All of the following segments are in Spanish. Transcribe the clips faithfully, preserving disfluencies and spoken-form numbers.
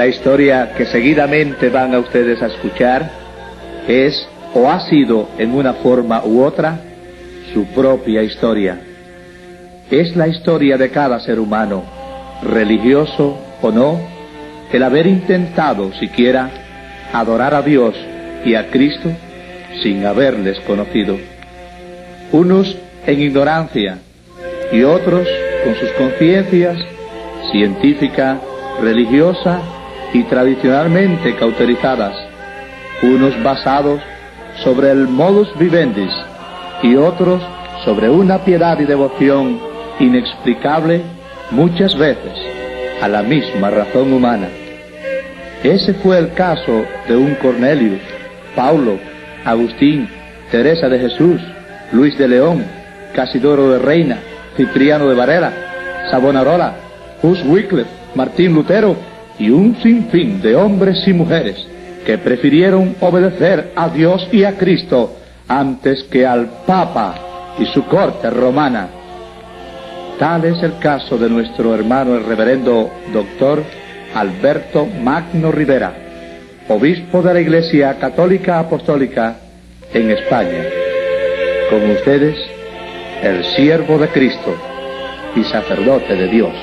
La historia que seguidamente van a ustedes a escuchar es, o ha sido en una forma u otra, su propia historia. Es la historia de cada ser humano, religioso o no, el haber intentado siquiera adorar a Dios y a Cristo sin haberles conocido. Unos en ignorancia y otros con sus conciencias científica, religiosa y tradicionalmente cauterizadas, unos basados sobre el modus vivendi y otros sobre una piedad y devoción inexplicable muchas veces a la misma razón humana. Ese fue el caso de un Cornelius, Paulo, Agustín, Teresa de Jesús, Luis de León, Casidoro de Reina, Cipriano de Varela, Savonarola, Hus Wycliffe, Martín Lutero y un sinfín de hombres y mujeres que prefirieron obedecer a Dios y a Cristo antes que al Papa y su corte romana. Tal es el caso de nuestro hermano el reverendo doctor Alberto Magno Rivera, obispo de la Iglesia Católica Apostólica en España. Con ustedes, el siervo de Cristo y sacerdote de Dios.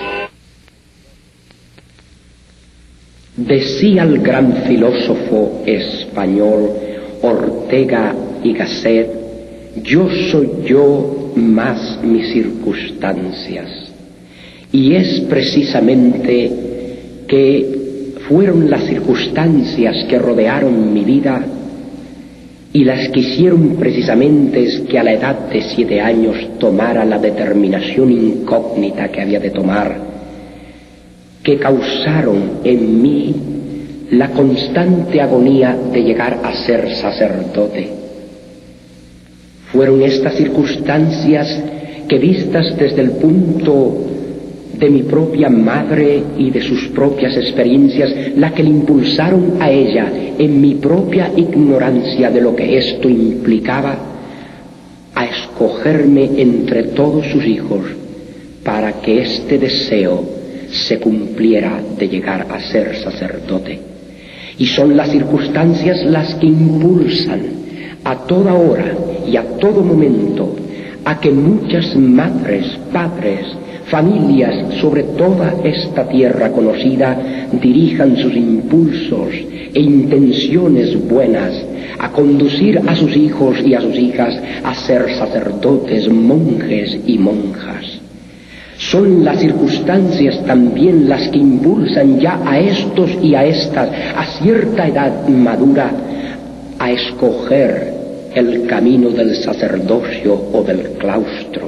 Decía el gran filósofo español Ortega y Gasset: yo soy yo más mis circunstancias. Y es precisamente que fueron las circunstancias que rodearon mi vida y las que hicieron precisamente es que a la edad de siete años tomara la determinación incógnita que había de tomar, que causaron en mí la constante agonía de llegar a ser sacerdote. Fueron estas circunstancias que, vistas desde el punto de mi propia madre y de sus propias experiencias, las que le impulsaron a ella, en mi propia ignorancia de lo que esto implicaba, a escogerme entre todos sus hijos para que este deseo se cumpliera de llegar a ser sacerdote. Y son las circunstancias las que impulsan a toda hora y a todo momento a que muchas madres, padres, familias sobre toda esta tierra conocida dirijan sus impulsos e intenciones buenas a conducir a sus hijos y a sus hijas a ser sacerdotes, monjes y monjas. Son las circunstancias también las que impulsan ya a estos y a estas, a cierta edad madura, a escoger el camino del sacerdocio o del claustro.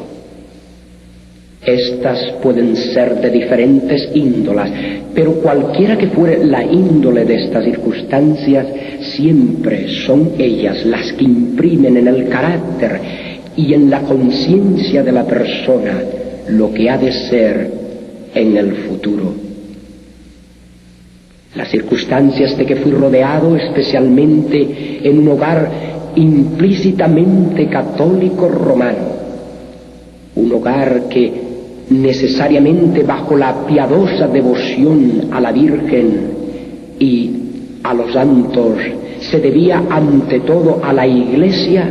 Estas pueden ser de diferentes índolas, pero cualquiera que fuere la índole de estas circunstancias, siempre son ellas las que imprimen en el carácter y en la conciencia de la persona lo que ha de ser en el futuro. Las circunstancias de que fui rodeado, especialmente en un hogar implícitamente católico romano, un hogar que necesariamente bajo la piadosa devoción a la Virgen y a los santos se debía ante todo a la Iglesia,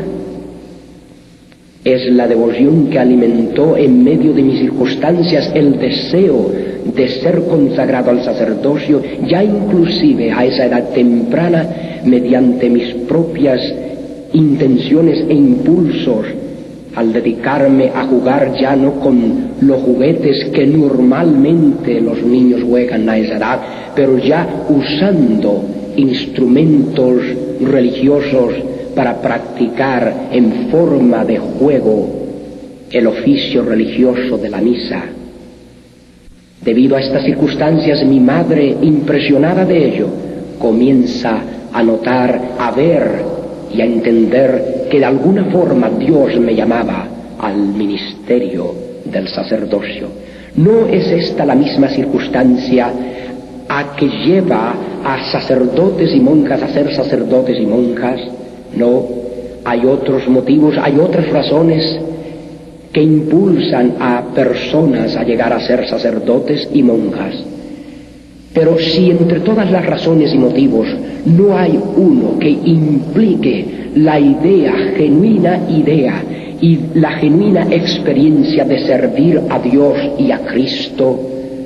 es la devoción que alimentó en medio de mis circunstancias el deseo de ser consagrado al sacerdocio, ya inclusive a esa edad temprana, mediante mis propias intenciones e impulsos, al dedicarme a jugar ya no con los juguetes que normalmente los niños juegan a esa edad, pero ya usando instrumentos religiosos para practicar en forma de juego el oficio religioso de la misa. Debido a estas circunstancias, mi madre, impresionada de ello, comienza a notar, a ver y a entender que de alguna forma Dios me llamaba al ministerio del sacerdocio. ¿No es esta la misma circunstancia a que lleva a sacerdotes y monjas a ser sacerdotes y monjas? No, hay otros motivos, hay otras razones que impulsan a personas a llegar a ser sacerdotes y monjas. Pero si entre todas las razones y motivos no hay uno que implique la idea, genuina idea y la genuina experiencia de servir a Dios y a Cristo,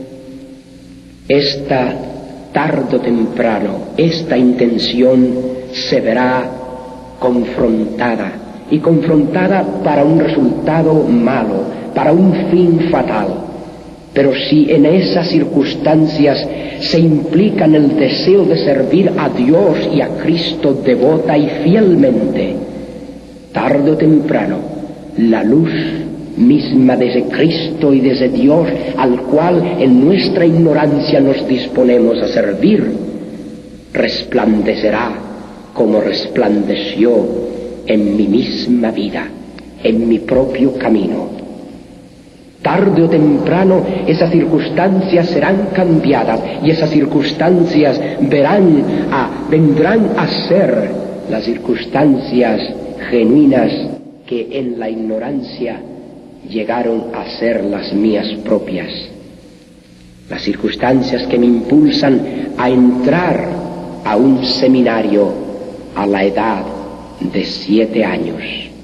esta tarde o temprano, esta intención se verá confrontada, y confrontada para un resultado malo, para un fin fatal. Pero si en esas circunstancias se implica en el deseo de servir a Dios y a Cristo devota y fielmente, tarde o temprano, la luz misma desde Cristo y desde Dios, al cual en nuestra ignorancia nos disponemos a servir, resplandecerá como resplandeció en mi misma vida, en mi propio camino. Tarde o temprano esas circunstancias serán cambiadas y esas circunstancias verán a, vendrán a ser las circunstancias genuinas que en la ignorancia llegaron a ser las mías propias. Las circunstancias que me impulsan a entrar a un seminario a la edad de siete años.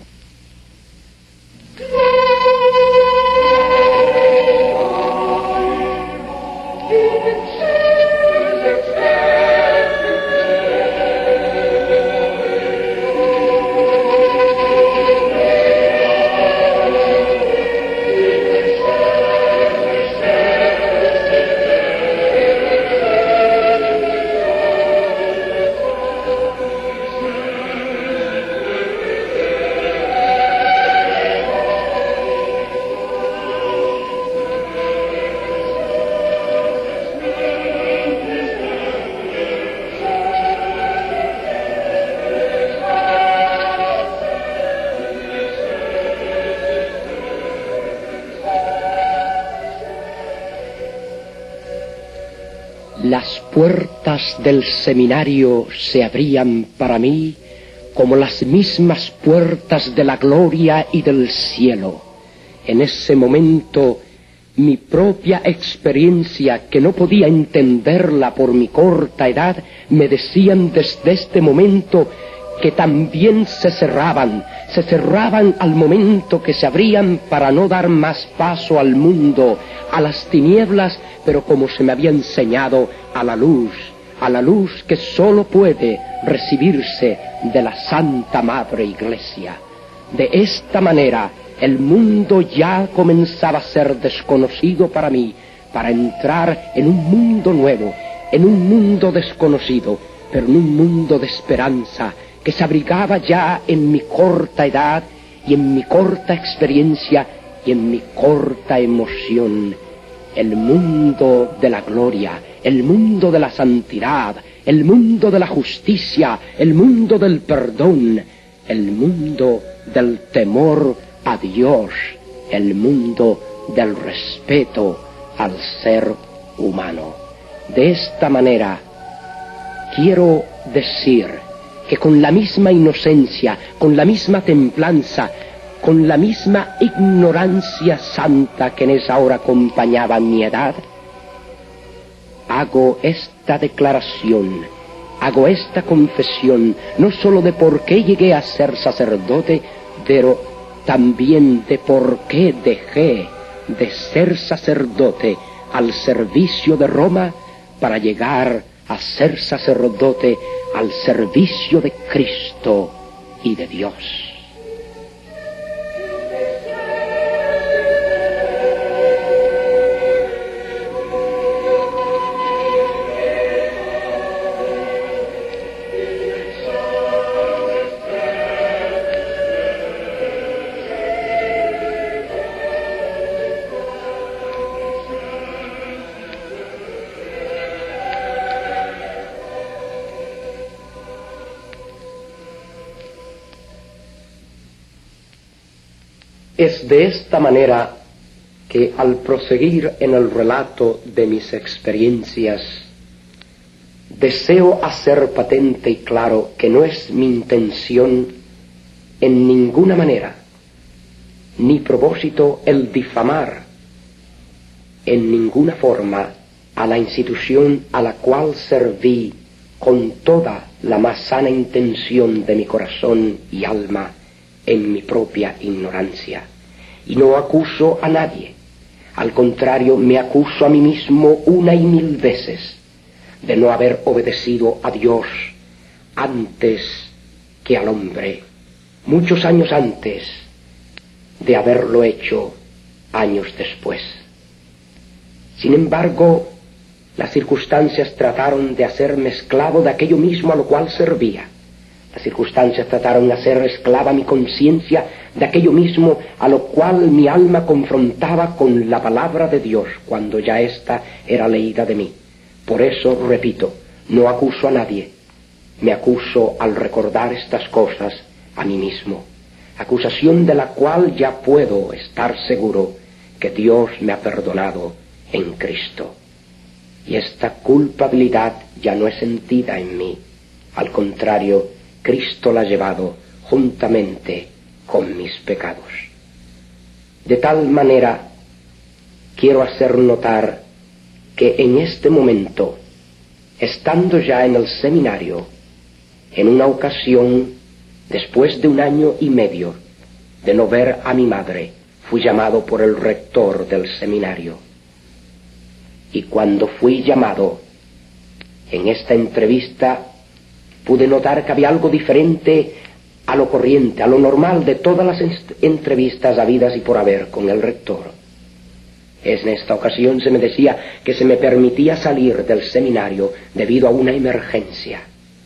Las puertas del seminario se abrían para mí como las mismas puertas de la gloria y del cielo. En ese momento, mi propia experiencia, que no podía entenderla por mi corta edad, me decían desde este momento que también se cerraban, se cerraban al momento que se abrían para no dar más paso al mundo, a las tinieblas, pero como se me había enseñado, a la luz, a la luz que sólo puede recibirse de la Santa Madre Iglesia. De esta manera, el mundo ya comenzaba a ser desconocido para mí, para entrar en un mundo nuevo, en un mundo desconocido, pero en un mundo de esperanza, que se abrigaba ya en mi corta edad y en mi corta experiencia y en mi corta emoción. El mundo de la gloria, el mundo de la santidad, el mundo de la justicia, el mundo del perdón, el mundo del temor a Dios, el mundo del respeto al ser humano. De esta manera, quiero decir que con la misma inocencia, con la misma templanza, con la misma ignorancia santa que en esa hora acompañaba mi edad, hago esta declaración, hago esta confesión, no sólo de por qué llegué a ser sacerdote, pero también de por qué dejé de ser sacerdote al servicio de Roma para llegar a ser sacerdote al servicio de Cristo y de Dios. Es de esta manera que, al proseguir en el relato de mis experiencias, deseo hacer patente y claro que no es mi intención en ninguna manera, ni propósito el difamar en ninguna forma a la institución a la cual serví con toda la más sana intención de mi corazón y alma en mi propia ignorancia. Y no acuso a nadie, al contrario, me acuso a mí mismo una y mil veces de no haber obedecido a Dios antes que al hombre, muchos años antes de haberlo hecho años después. Sin embargo, las circunstancias trataron de hacerme esclavo de aquello mismo a lo cual servía. Las circunstancias trataron de hacer esclava mi conciencia de aquello mismo a lo cual mi alma confrontaba con la palabra de Dios cuando ya ésta era leída de mí. Por eso, repito, no acuso a nadie, me acuso al recordar estas cosas a mí mismo, acusación de la cual ya puedo estar seguro que Dios me ha perdonado en Cristo. Y esta culpabilidad ya no es sentida en mí, al contrario, Cristo la ha llevado juntamente con mis pecados. De tal manera, quiero hacer notar que en este momento, estando ya en el seminario, en una ocasión, después de un año y medio de no ver a mi madre, fui llamado por el rector del seminario. Y cuando fui llamado, en esta entrevista, pude notar que había algo diferente a lo corriente, a lo normal de todas las entrevistas habidas y por haber con el rector. En esta ocasión se me decía que se me permitía salir del seminario debido a una emergencia.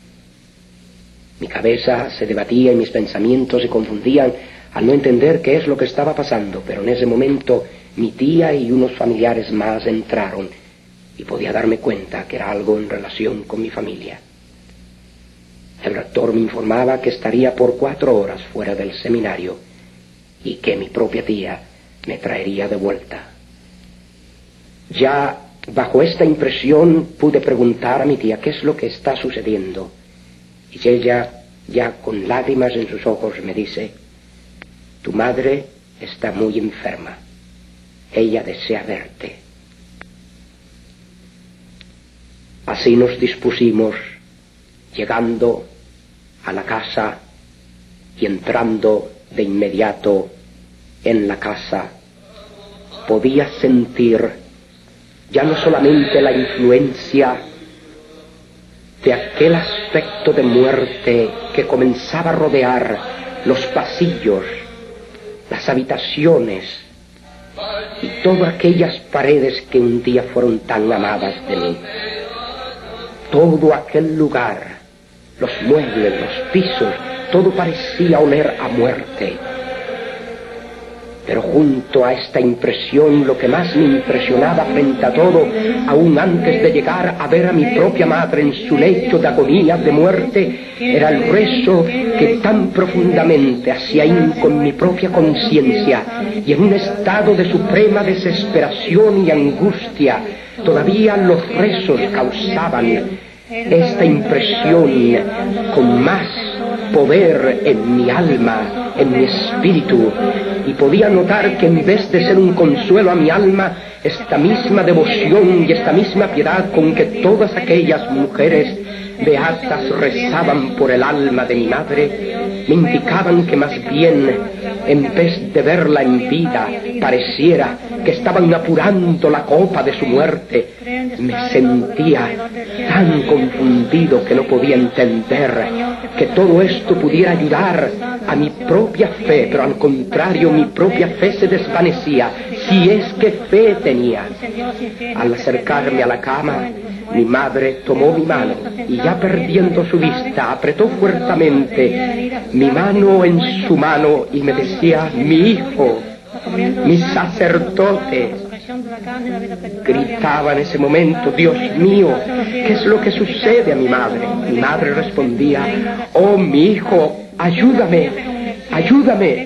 Mi cabeza se debatía y mis pensamientos se confundían al no entender qué es lo que estaba pasando, pero en ese momento mi tía y unos familiares más entraron y podía darme cuenta que era algo en relación con mi familia. El rector me informaba que estaría por cuatro horas fuera del seminario y que mi propia tía me traería de vuelta. Ya bajo esta impresión pude preguntar a mi tía qué es lo que está sucediendo. Y ella, ya con lágrimas en sus ojos, me dice: tu madre está muy enferma. Ella desea verte. Así nos dispusimos, llegando a la casa y entrando de inmediato en la casa, podía sentir ya no solamente la influencia de aquel aspecto de muerte que comenzaba a rodear los pasillos, las habitaciones y todas aquellas paredes que un día fueron tan amadas de mí. Todo aquel lugar, los muebles, los pisos, todo parecía oler a muerte. Pero junto a esta impresión, lo que más me impresionaba frente a todo, aún antes de llegar a ver a mi propia madre en su lecho de agonía, de muerte, era el rezo que tan profundamente hacía hinco en mi propia conciencia, y en un estado de suprema desesperación y angustia, todavía los rezos causaban esta impresión con más poder en mi alma, en mi espíritu, y podía notar que en vez de ser un consuelo a mi alma, esta misma devoción y esta misma piedad con que todas aquellas mujeres beatas rezaban por el alma de mi madre, me indicaban que más bien, en vez de verla en vida, pareciera que estaban apurando la copa de su muerte. Me sentía tan confundido que no podía entender que todo esto pudiera ayudar a mi propia fe, pero al contrario, mi propia fe se desvanecía, si es que fe tenía. Al acercarme a la cama, mi madre tomó mi mano y, ya perdiendo su vista, apretó fuertemente mi mano en su mano y me decía: mi hijo, mi sacerdote. Gritaba en ese momento: Dios mío, ¿qué es lo que sucede a mi madre? Mi madre respondía: oh, mi hijo, ayúdame, ayúdame.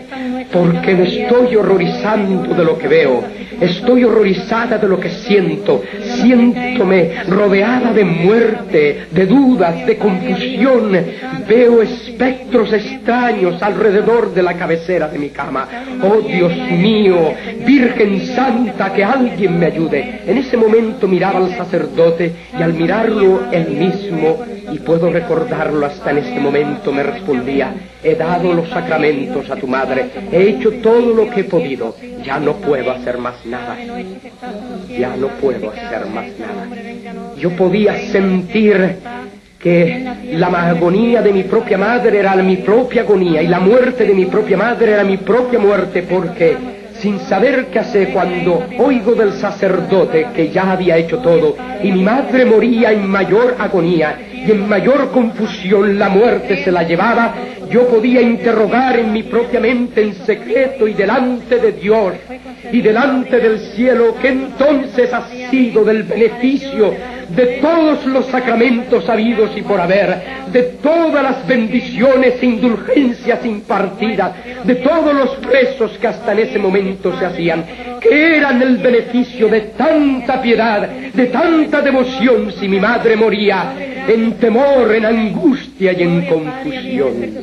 porque me estoy horrorizando de lo que veo, estoy horrorizada de lo que siento, siéntome rodeada de muerte, de dudas, de confusión, veo espectros extraños alrededor de la cabecera de mi cama. Oh Dios mío, Virgen Santa, que alguien me ayude. En ese momento miraba al sacerdote y al mirarlo él mismo, y puedo recordarlo hasta en este momento, me respondía: he dado los sacramentos a tu madre, he hecho todo lo que he podido, ya no puedo hacer más nada, ya no puedo hacer más nada. Yo podía sentir que la agonía de mi propia madre era mi propia agonía y la muerte de mi propia madre era mi propia muerte, porque sin saber qué hacer, cuando oigo del sacerdote que ya había hecho todo y mi madre moría en mayor agonía y en mayor confusión, la muerte se la llevaba, yo podía interrogar en mi propia mente en secreto y delante de Dios y delante del cielo qué entonces ha sido del beneficio de todos los sacramentos habidos y por haber, de todas las bendiciones e indulgencias impartidas, de todos los rezos que hasta en ese momento se hacían, que eran el beneficio de tanta piedad, de tanta devoción, si mi madre moría en temor, en angustia y en confusión.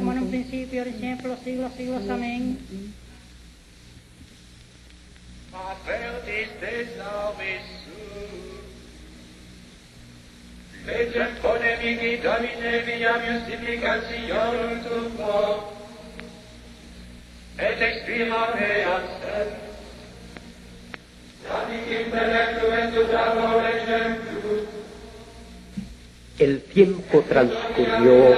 Legem polemici Domine via justificationum tuo, et exprima meam sem, damic intellectum et tutamo legem plus. El tiempo transcurrió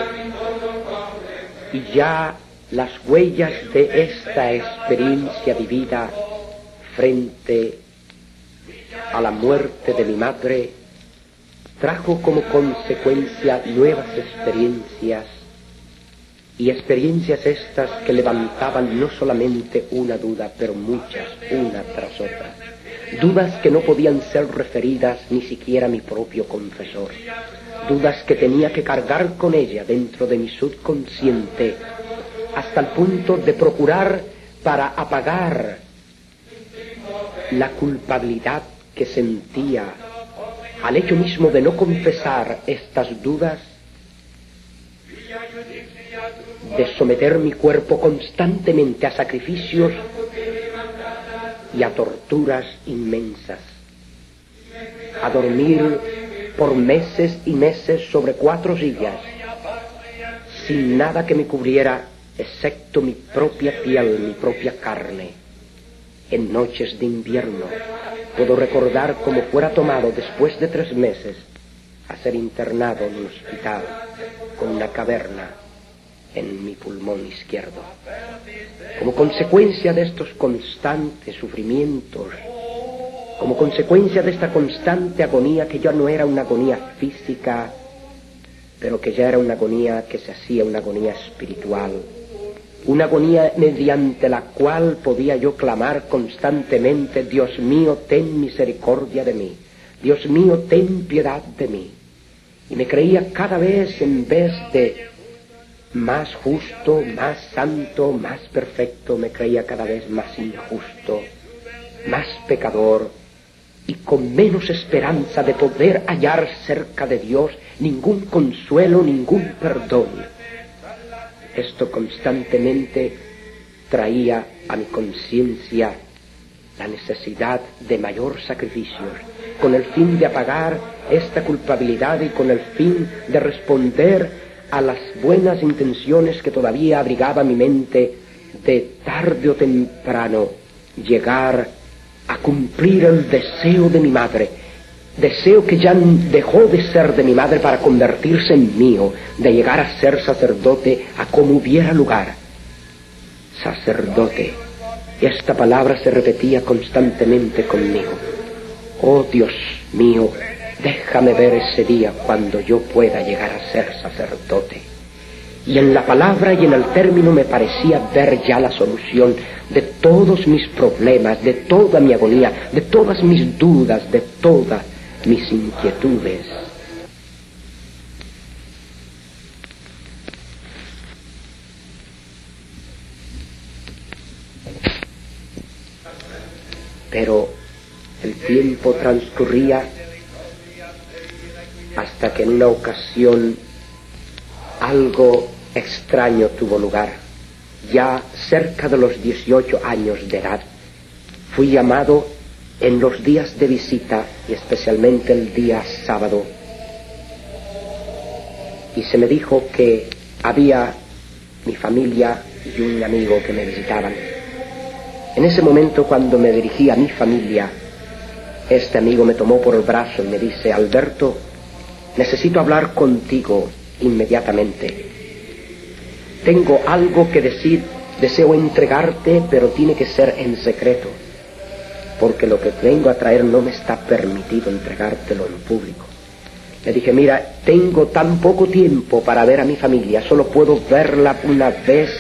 y ya las huellas de esta experiencia vivida frente a la muerte de mi madre trajo como consecuencia nuevas experiencias, y experiencias estas que levantaban no solamente una duda, pero muchas, una tras otra. Dudas que no podían ser referidas ni siquiera a mi propio confesor. Dudas que tenía que cargar con ella dentro de mi subconsciente, hasta el punto de procurar para apagar la culpabilidad que sentía al hecho mismo de no confesar estas dudas, de someter mi cuerpo constantemente a sacrificios y a torturas inmensas, a dormir por meses y meses sobre cuatro sillas, sin nada que me cubriera excepto mi propia piel, mi propia carne, en noches de invierno. Puedo recordar cómo fuera tomado después de tres meses a ser internado en un hospital con una caverna en mi pulmón izquierdo. Como consecuencia de estos constantes sufrimientos, como consecuencia de esta constante agonía, que ya no era una agonía física, pero que ya era una agonía que se hacía una agonía espiritual, una agonía mediante la cual podía yo clamar constantemente: Dios mío, ten misericordia de mí, Dios mío, ten piedad de mí. Y me creía cada vez, en vez de más justo, más santo, más perfecto, me creía cada vez más injusto, más pecador, y con menos esperanza de poder hallar cerca de Dios ningún consuelo, ningún perdón. Esto constantemente traía a mi conciencia la necesidad de mayor sacrificios, con el fin de apagar esta culpabilidad y con el fin de responder a las buenas intenciones que todavía abrigaba mi mente, de tarde o temprano llegar a cumplir el deseo de mi madre, deseo que ya dejó de ser de mi madre para convertirse en mío, de llegar a ser sacerdote a como hubiera lugar. Sacerdote. Esta palabra se repetía constantemente conmigo. Oh Dios mío, déjame ver ese día cuando yo pueda llegar a ser sacerdote. Y en la palabra y en el término me parecía ver ya la solución de todos mis problemas, de toda mi agonía, de todas mis dudas, de todas mis inquietudes. Pero el tiempo transcurría hasta que en una ocasión algo extraño tuvo lugar. Ya cerca de los dieciocho años de edad, fui llamado en los días de visita, y especialmente el día sábado, y se me dijo que había mi familia y un amigo que me visitaban. En ese momento, cuando me dirigí a mi familia, este amigo me tomó por el brazo y me dice: Alberto, necesito hablar contigo inmediatamente. Tengo algo que decir, deseo entregarte, pero tiene que ser en secreto, porque lo que vengo a traer no me está permitido entregártelo en público. Le dije: mira, tengo tan poco tiempo para ver a mi familia, solo puedo verla una vez,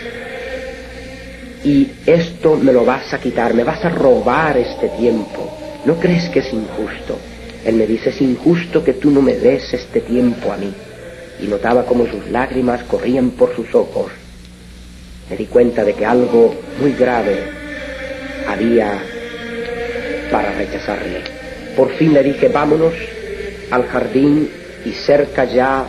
y esto me lo vas a quitar, me vas a robar este tiempo. ¿No crees que es injusto? Él me dice: es injusto que tú no me des este tiempo a mí. Y notaba como sus lágrimas corrían por sus ojos. Me di cuenta de que algo muy grave había para rechazarle. Por fin le dije: vámonos al jardín, y cerca ya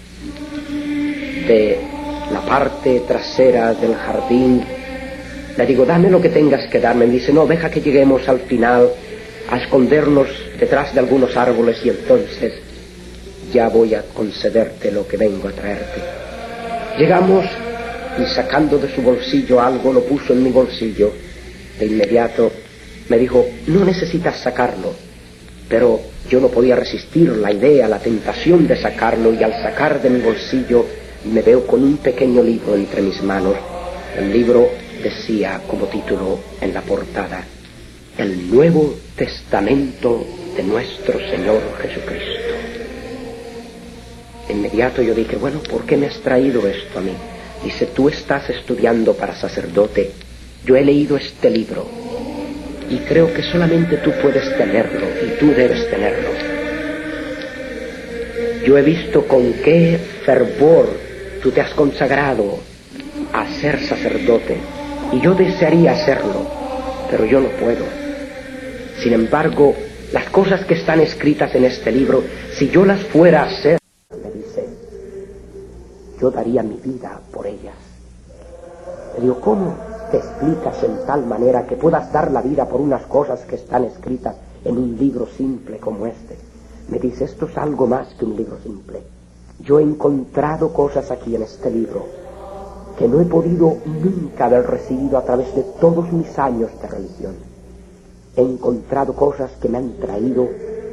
de la parte trasera del jardín, le digo: dame lo que tengas que darme. Me dice: no, deja que lleguemos al final a escondernos detrás de algunos árboles, y entonces ya voy a concederte lo que vengo a traerte. Llegamos, y sacando de su bolsillo algo, lo puso en mi bolsillo. De inmediato me dijo: no necesitas sacarlo. Pero yo no podía resistir la idea, la tentación de sacarlo, y al sacar de mi bolsillo me veo con un pequeño libro entre mis manos. El libro decía como título en la portada: El Nuevo Testamento de nuestro Señor Jesucristo. De inmediato yo dije: bueno, ¿por qué me has traído esto a mí? Dice: tú estás estudiando para sacerdote, yo he leído este libro, y creo que solamente tú puedes tenerlo, y tú debes tenerlo. Yo he visto con qué fervor tú te has consagrado a ser sacerdote, y yo desearía hacerlo, pero yo no puedo. Sin embargo, las cosas que están escritas en este libro, si yo las fuera a hacer, me dice, yo daría mi vida por ellas. Le digo: ¿cómo te explicas en tal manera que puedas dar la vida por unas cosas que están escritas en un libro simple como este? Me dice: esto es algo más que un libro simple. Yo he encontrado cosas aquí en este libro que no he podido nunca haber recibido a través de todos mis años de religión. He encontrado cosas que me han traído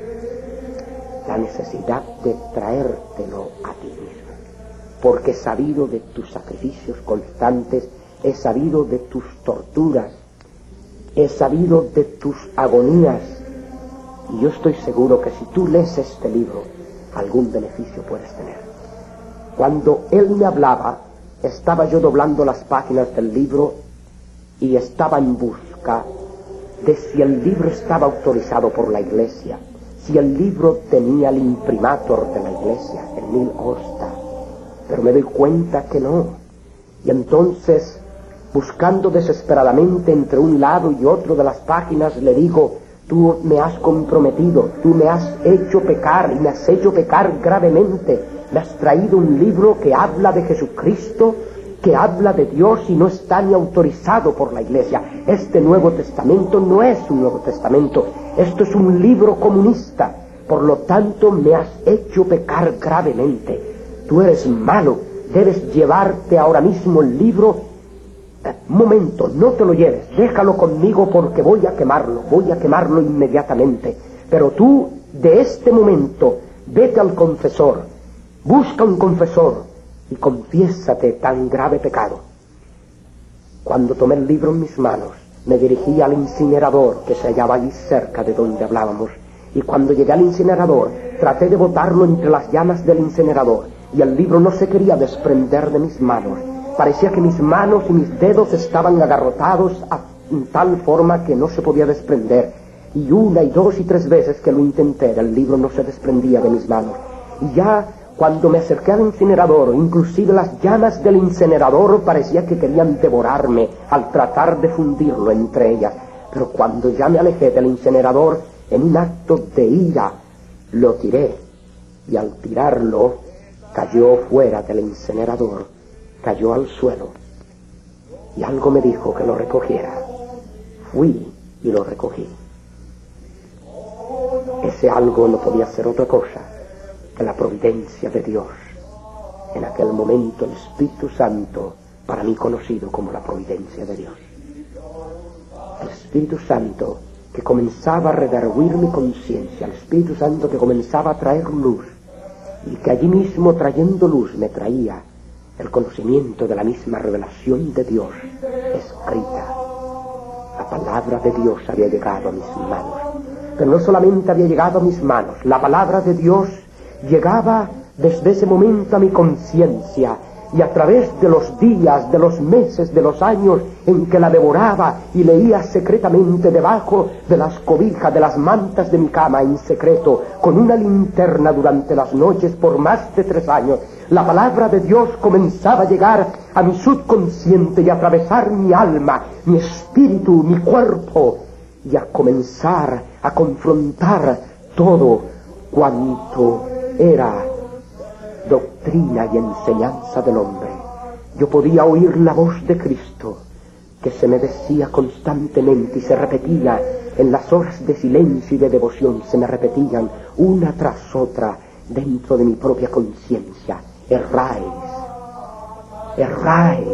la necesidad de traértelo a ti mismo, porque he sabido de tus sacrificios constantes, he sabido de tus torturas, he sabido de tus agonías, y yo estoy seguro que si tú lees este libro, algún beneficio puedes tener. Cuando él me hablaba, estaba yo doblando las páginas del libro y estaba en busca de si el libro estaba autorizado por la Iglesia, si el libro tenía el imprimatur de la Iglesia, el Nil Hosta, pero me doy cuenta que no. Y entonces, buscando desesperadamente entre un lado y otro de las páginas, le digo: tú me has comprometido, tú me has hecho pecar, y me has hecho pecar gravemente. Me has traído un libro que habla de Jesucristo, que habla de Dios, y no está ni autorizado por la Iglesia. Este Nuevo Testamento no es un Nuevo Testamento, esto es un libro comunista. Por lo tanto, me has hecho pecar gravemente. Tú eres malo, debes llevarte ahora mismo el libro. Eh, momento, no te lo lleves, déjalo conmigo, porque voy a quemarlo, voy a quemarlo inmediatamente. Pero tú, de este momento, vete al confesor, busca un confesor y confiésate tan grave pecado. Cuando tomé el libro en mis manos, me dirigí al incinerador que se hallaba allí cerca de donde hablábamos, y cuando llegué al incinerador, traté de botarlo entre las llamas del incinerador, y el libro no se quería desprender de mis manos. Parecía que mis manos y mis dedos estaban agarrotados a tal forma que no se podía desprender, y una y dos y tres veces que lo intenté, el libro no se desprendía de mis manos. Y ya cuando me acerqué al incinerador, inclusive las llamas del incinerador parecía que querían devorarme al tratar de fundirlo entre ellas. Pero cuando ya me alejé del incinerador, en un acto de ira, lo tiré. Y al tirarlo, cayó fuera del incinerador, cayó al suelo. Y algo me dijo que lo recogiera. Fui y lo recogí. Ese algo no podía ser otra cosa que la providencia de Dios. En aquel momento el Espíritu Santo, para mí conocido como la providencia de Dios. El Espíritu Santo que comenzaba a redarguir mi conciencia, el Espíritu Santo que comenzaba a traer luz, y que allí mismo trayendo luz me traía el conocimiento de la misma revelación de Dios escrita. La palabra de Dios había llegado a mis manos, pero no solamente había llegado a mis manos, la palabra de Dios llegaba desde ese momento a mi conciencia, y a través de los días, de los meses, de los años en que la devoraba y leía secretamente debajo de las cobijas, de las mantas de mi cama en secreto, con una linterna durante las noches por más de tres años, la palabra de Dios comenzaba a llegar a mi subconsciente y a atravesar mi alma, mi espíritu, mi cuerpo, y a comenzar a confrontar todo cuanto era doctrina y enseñanza del hombre. Yo podía oír la voz de Cristo que se me decía constantemente y se repetía en las horas de silencio y de devoción, se me repetían una tras otra dentro de mi propia conciencia: erráis, erráis,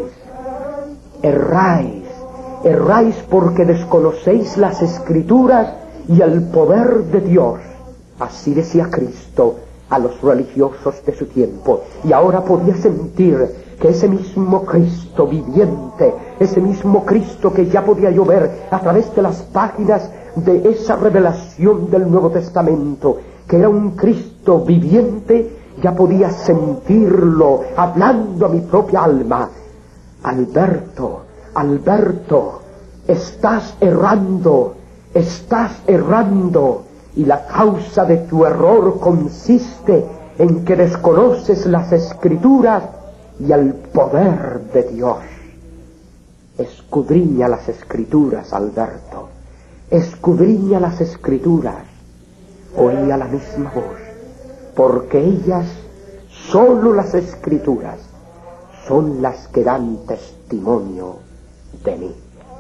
erráis, erráis porque desconocéis las Escrituras y el poder de Dios. Así decía Cristo a los religiosos de su tiempo, y ahora podía sentir que ese mismo Cristo viviente, ese mismo Cristo que ya podía yo ver a través de las páginas de esa revelación del Nuevo Testamento, que era un Cristo viviente, ya podía sentirlo hablando a mi propia alma: Alberto, Alberto, estás errando, estás errando. Y la causa de tu error consiste en que desconoces las Escrituras y el poder de Dios. Escudriña las Escrituras, Alberto. Escudriña las Escrituras. Oía la misma voz, porque ellas, solo las Escrituras, son las que dan testimonio de mí.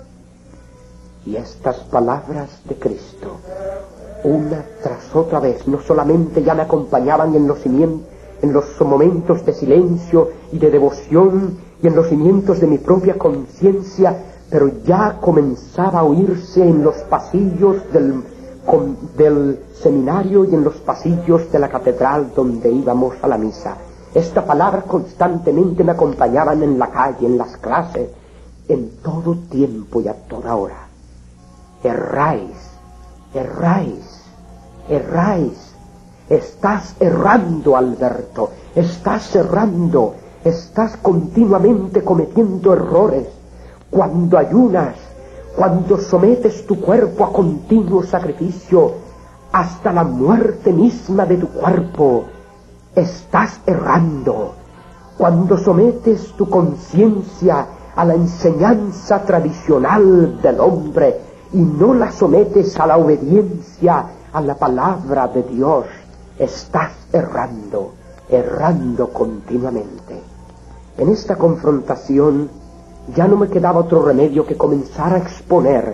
Y estas palabras de Cristo, una tras otra vez, no solamente ya me acompañaban en los, cimientos, en los momentos de silencio y de devoción y en los cimientos de mi propia conciencia, pero ya comenzaba a oírse en los pasillos del, con, del seminario y en los pasillos de la catedral donde íbamos a la misa. Esta palabra constantemente me acompañaban en la calle, en las clases, en todo tiempo y a toda hora. Erráis, erráis, erráis, estás errando, Alberto, estás errando, estás continuamente cometiendo errores. Cuando ayunas, cuando sometes tu cuerpo a continuo sacrificio, hasta la muerte misma de tu cuerpo, estás errando. Cuando sometes tu conciencia a la enseñanza tradicional del hombre, y no la sometes a la obediencia a la palabra de Dios, estás errando, errando continuamente. En esta confrontación ya no me quedaba otro remedio que comenzar a exponer,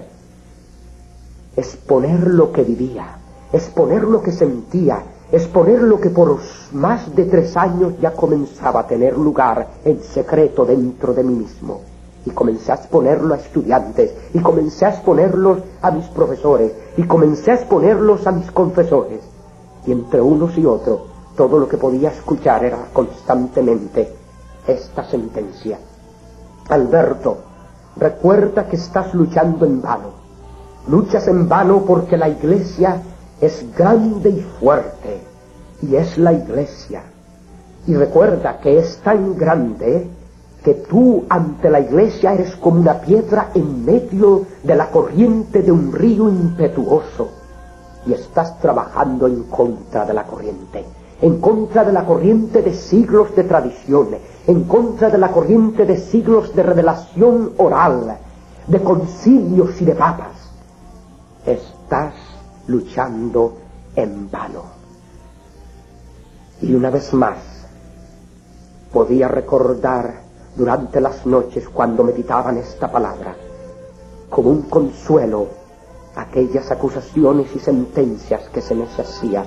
exponer lo que vivía, exponer lo que sentía, exponer lo que por más de tres años ya comenzaba a tener lugar en secreto dentro de mí mismo. Y comencé a exponerlo a estudiantes, y comencé a exponerlos a mis profesores, y comencé a exponerlos a mis confesores. Y entre unos y otros, todo lo que podía escuchar era constantemente esta sentencia: Alberto, recuerda que estás luchando en vano. Luchas en vano porque la Iglesia es grande y fuerte, y es la Iglesia. Y recuerda que es tan grande que tú ante la Iglesia eres como una piedra en medio de la corriente de un río impetuoso, y estás trabajando en contra de la corriente, en contra de la corriente de siglos de tradiciones, en contra de la corriente de siglos de revelación oral, de concilios y de papas. estás luchando en vano. Y una vez más, podía recordar durante las noches cuando meditaban esta palabra, como un consuelo, aquellas acusaciones y sentencias que se me hacían.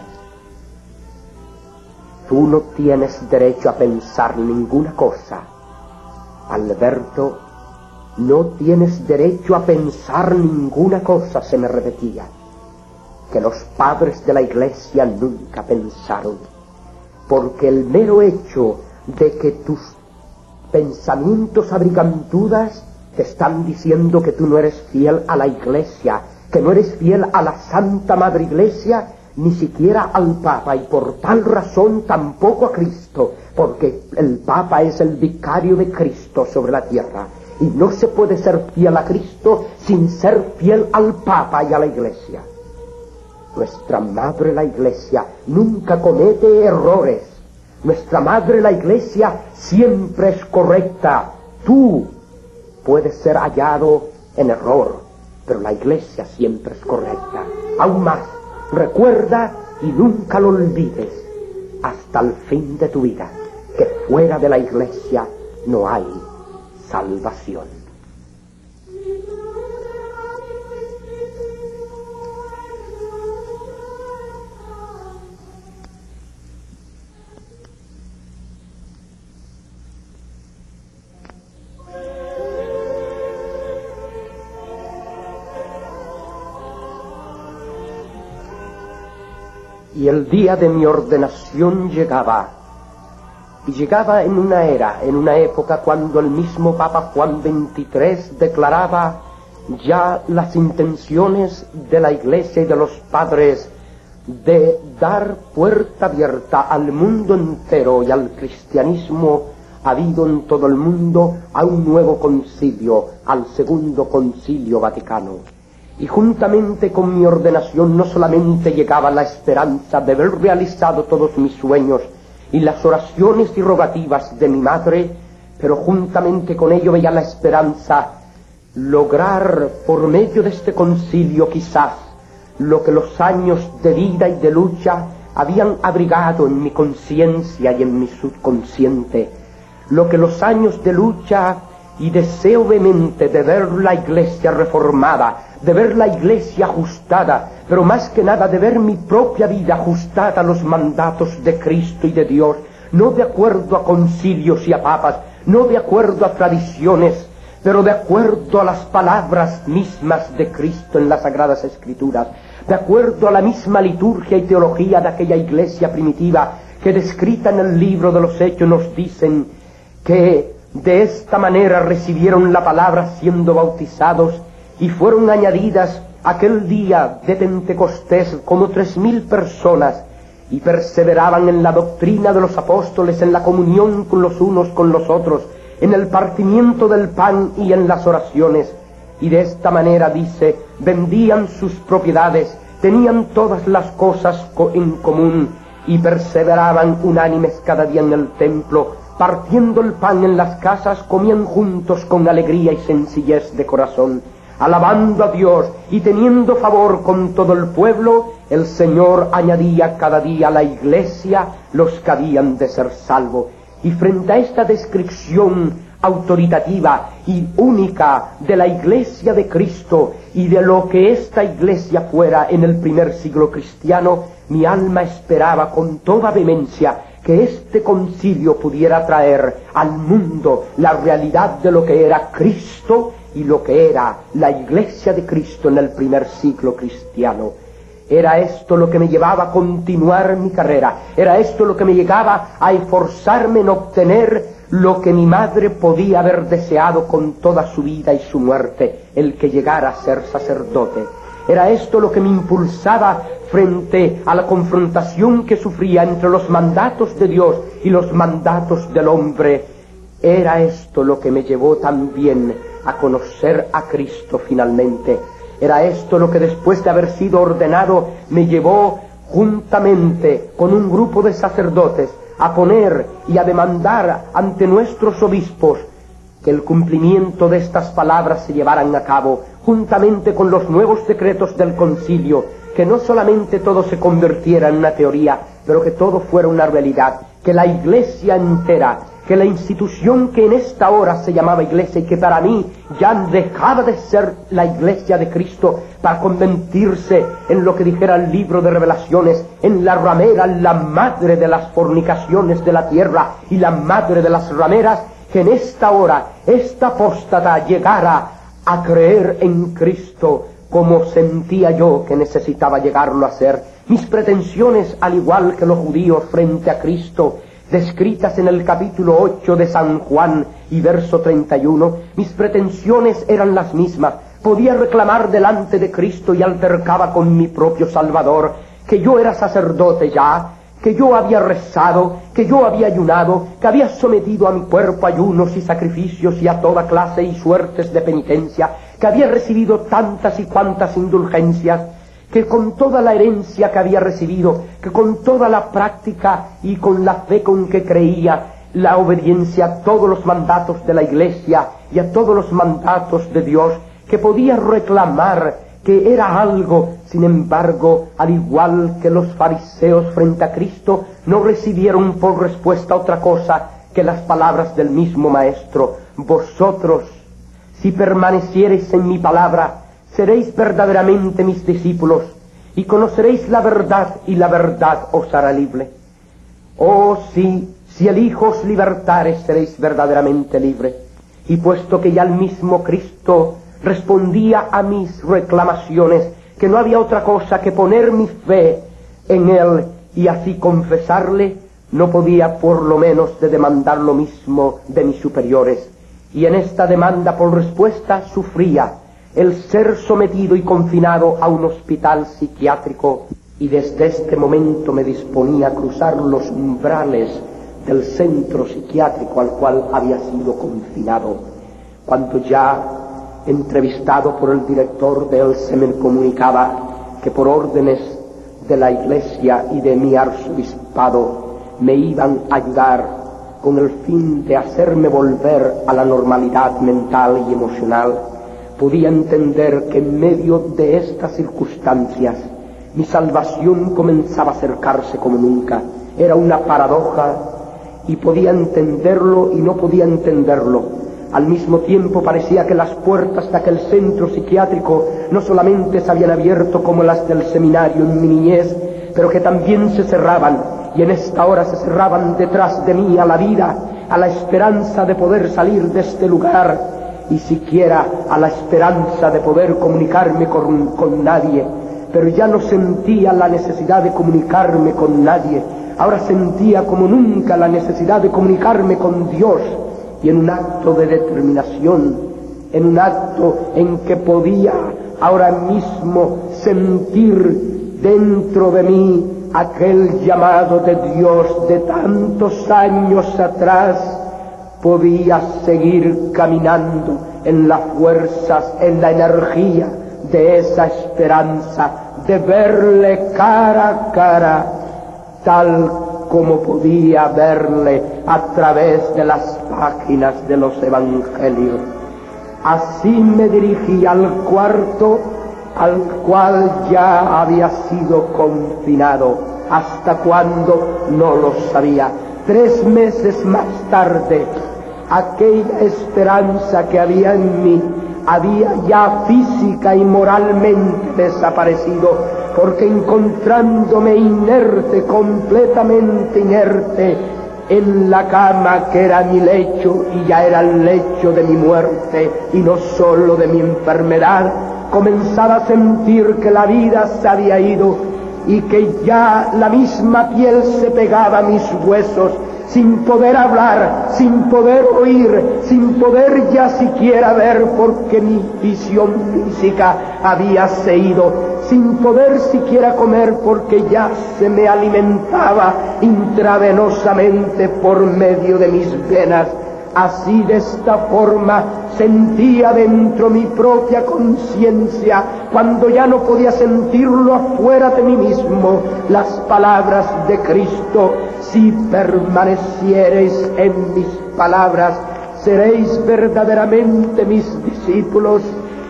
Tú no tienes derecho a pensar ninguna cosa, Alberto, no tienes derecho a pensar ninguna cosa, se me repetía, que los padres de la Iglesia nunca pensaron, porque el mero hecho de que tus pensamientos abrigan dudas te están diciendo que tú no eres fiel a la Iglesia, que no eres fiel a la Santa Madre Iglesia, ni siquiera al Papa, y por tal razón tampoco a Cristo, porque el Papa es el vicario de Cristo sobre la tierra, y no se puede ser fiel a Cristo sin ser fiel al Papa y a la Iglesia. Nuestra Madre la Iglesia nunca comete errores. Nuestra Madre la Iglesia siempre es correcta. Tú puedes ser hallado en error, pero la Iglesia siempre es correcta. Aún más, recuerda y nunca lo olvides hasta el fin de tu vida, que fuera de la Iglesia no hay salvación. Y el día de mi ordenación llegaba, y llegaba en una era, en una época cuando el mismo Papa Juan veintitrés declaraba ya las intenciones de la Iglesia y de los padres de dar puerta abierta al mundo entero y al cristianismo habido en todo el mundo a un nuevo concilio, al segundo concilio vaticano. Y juntamente con mi ordenación no solamente llegaba la esperanza de haber realizado todos mis sueños y las oraciones y rogativas de mi madre, pero juntamente con ello veía la esperanza lograr por medio de este concilio quizás lo que los años de vida y de lucha habían abrigado en mi conciencia y en mi subconsciente, lo que los años de lucha y deseo vehemente de ver la Iglesia reformada, de ver la Iglesia ajustada, pero más que nada de ver mi propia vida ajustada a los mandatos de Cristo y de Dios, no de acuerdo a concilios y a papas, no de acuerdo a tradiciones, pero de acuerdo a las palabras mismas de Cristo en las Sagradas Escrituras, de acuerdo a la misma liturgia y teología de aquella Iglesia primitiva que descrita en el libro de los Hechos nos dicen que de esta manera recibieron la palabra siendo bautizados y fueron añadidas aquel día de Pentecostés como tres mil personas y perseveraban en la doctrina de los apóstoles, en la comunión con los unos con los otros, en el partimiento del pan y en las oraciones. Y de esta manera, dice, vendían sus propiedades, tenían todas las cosas en común y perseveraban unánimes cada día en el templo, partiendo el pan en las casas, comían juntos con alegría y sencillez de corazón, alabando a Dios y teniendo favor con todo el pueblo. El Señor añadía cada día a la Iglesia los que habían de ser salvos. Y frente a esta descripción autoritativa y única de la Iglesia de Cristo y de lo que esta Iglesia fuera en el primer siglo cristiano, mi alma esperaba con toda vehemencia que este concilio pudiera traer al mundo la realidad de lo que era Cristo y lo que era la Iglesia de Cristo en el primer siglo cristiano. Era esto lo que me llevaba a continuar mi carrera, era esto lo que me llegaba a esforzarme en obtener lo que mi madre podía haber deseado con toda su vida y su muerte, el que llegara a ser sacerdote. Era esto lo que me impulsaba frente a la confrontación que sufría entre los mandatos de Dios y los mandatos del hombre. Era esto lo que me llevó también a conocer a Cristo finalmente. Era esto lo que después de haber sido ordenado me llevó juntamente con un grupo de sacerdotes a poner y a demandar ante nuestros obispos que el cumplimiento de estas palabras se llevaran a cabo, juntamente con los nuevos decretos del concilio, que no solamente todo se convirtiera en una teoría, pero que todo fuera una realidad, que la Iglesia entera, que la institución que en esta hora se llamaba Iglesia y que para mí ya dejaba de ser la Iglesia de Cristo para convertirse en lo que dijera el libro de Revelaciones, en la ramera, la madre de las fornicaciones de la tierra y la madre de las rameras, que en esta hora esta apóstata llegara a creer en Cristo como sentía yo que necesitaba llegarlo a ser. Mis pretensiones, al igual que los judíos frente a Cristo, descritas en el capítulo ocho de San Juan y verso treinta y uno, mis pretensiones eran las mismas. Podía reclamar delante de Cristo y altercaba con mi propio Salvador que yo era sacerdote ya, que yo había rezado, que yo había ayunado, que había sometido a mi cuerpo ayunos y sacrificios y a toda clase y suertes de penitencia, que había recibido tantas y cuantas indulgencias, que con toda la herencia que había recibido, que con toda la práctica y con la fe con que creía, la obediencia a todos los mandatos de la Iglesia y a todos los mandatos de Dios, que podía reclamar que era algo. Sin embargo, al igual que los fariseos frente a Cristo, no recibieron por respuesta otra cosa que las palabras del mismo Maestro: vosotros, si permaneciereis en mi palabra, seréis verdaderamente mis discípulos, y conoceréis la verdad, y la verdad os hará libre. Oh sí, si el Hijo os libertare, seréis verdaderamente libres. Y puesto que ya el mismo Cristo respondía a mis reclamaciones, que no había otra cosa que poner mi fe en Él y así confesarle, no podía por lo menos de demandar lo mismo de mis superiores. Y en esta demanda por respuesta sufría el ser sometido y confinado a un hospital psiquiátrico, y desde este momento me disponía a cruzar los umbrales del centro psiquiátrico al cual había sido confinado, cuando ya, entrevistado por el director de él, se me comunicaba que por órdenes de la Iglesia y de mi arzobispado me iban a ayudar con el fin de hacerme volver a la normalidad mental y emocional. Podía entender que en medio de estas circunstancias mi salvación comenzaba a acercarse como nunca. Era una paradoja y podía entenderlo y no podía entenderlo. Al mismo tiempo parecía que las puertas de aquel centro psiquiátrico no solamente se habían abierto como las del seminario en mi niñez, pero que también se cerraban, y en esta hora se cerraban detrás de mí a la vida, a la esperanza de poder salir de este lugar, y siquiera a la esperanza de poder comunicarme con, con nadie. Pero ya no sentía la necesidad de comunicarme con nadie. Ahora sentía como nunca la necesidad de comunicarme con Dios, y en un acto de determinación, en un acto en que podía ahora mismo sentir dentro de mí aquel llamado de Dios de tantos años atrás, podía seguir caminando en las fuerzas, en la energía de esa esperanza, de verle cara a cara, tal como podía verle a través de las páginas de los evangelios. Así me dirigí al cuarto al cual ya había sido confinado. ¿Hasta cuándo? No lo sabía. Tres meses más tarde, aquella esperanza que había en mí había ya física y moralmente desaparecido, porque encontrándome inerte, completamente inerte, en la cama que era mi lecho, y ya era el lecho de mi muerte, y no solo de mi enfermedad, comenzaba a sentir que la vida se había ido, y que ya la misma piel se pegaba a mis huesos, sin poder hablar, sin poder oír, sin poder ya siquiera ver, porque mi visión física había ido, sin poder siquiera comer, porque ya se me alimentaba intravenosamente por medio de mis venas. Así, de esta forma, sentía dentro mi propia conciencia, cuando ya no podía sentirlo afuera de mí mismo, las palabras de Cristo: si permaneciereis en mis palabras, seréis verdaderamente mis discípulos,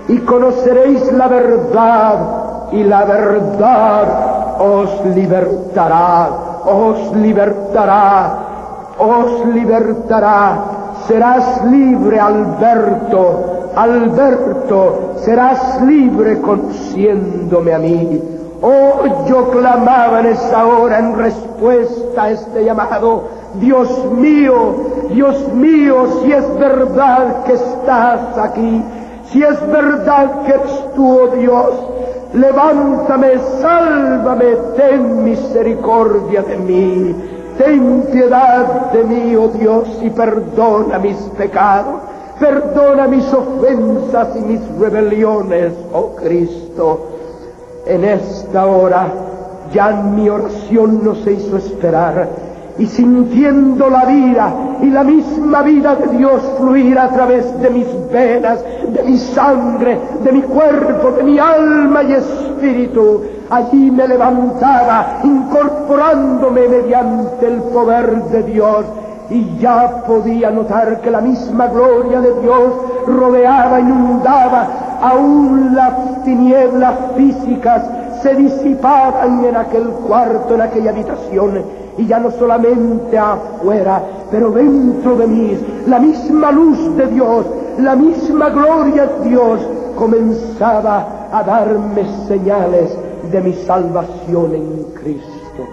y conoceréis la verdad, y la verdad os libertará, os libertará, os libertará. Serás libre, Alberto, Alberto, serás libre conociéndome a mí. Oh, yo clamaba en esa hora en respuesta a este llamado: Dios mío, Dios mío, si es verdad que estás aquí, si es verdad que eres tú, oh Dios, levántame, sálvame, ten misericordia de mí, ten piedad de mí, oh Dios, y perdona mis pecados, perdona mis ofensas y mis rebeliones, oh Cristo. En esta hora ya mi oración no se hizo esperar, y sintiendo la vida y la misma vida de Dios fluir a través de mis venas, de mi sangre, de mi cuerpo, de mi alma y espíritu, allí me levantaba, incorporándome mediante el poder de Dios, y ya podía notar que la misma gloria de Dios rodeaba, inundaba, aún las tinieblas físicas se disipaban en aquel cuarto, en aquella habitación, y ya no solamente afuera, pero dentro de mí, la misma luz de Dios, la misma gloria de Dios comenzaba a darme señales de mi salvación en Cristo.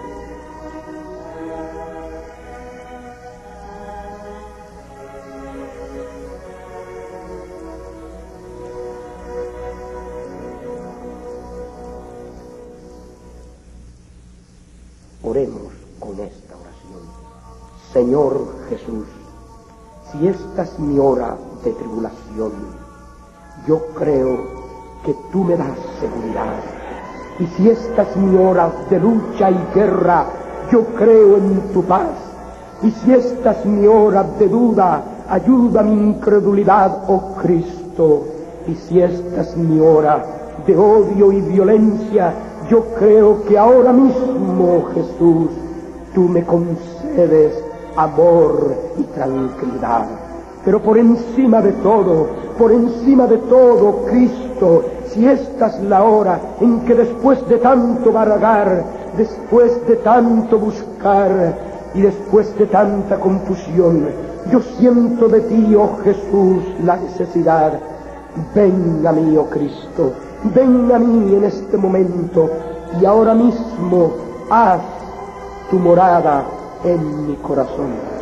Oremos con esta oración. Señor Jesús, si esta es mi hora de tribulación, yo creo que tú me das seguridad. Y si esta es mi hora de lucha y guerra, yo creo en tu paz. Y si esta es mi hora de duda, ayuda mi incredulidad, oh Cristo. Y si esta es mi hora de odio y violencia, yo creo que ahora mismo, Jesús, tú me concedes amor y tranquilidad. Pero por encima de todo, por encima de todo, Cristo, si esta es la hora en que después de tanto vagar, después de tanto buscar y después de tanta confusión, yo siento de ti, oh Jesús, la necesidad. Ven a mí, oh Cristo, ven a mí en este momento y ahora mismo haz tu morada en mi corazón.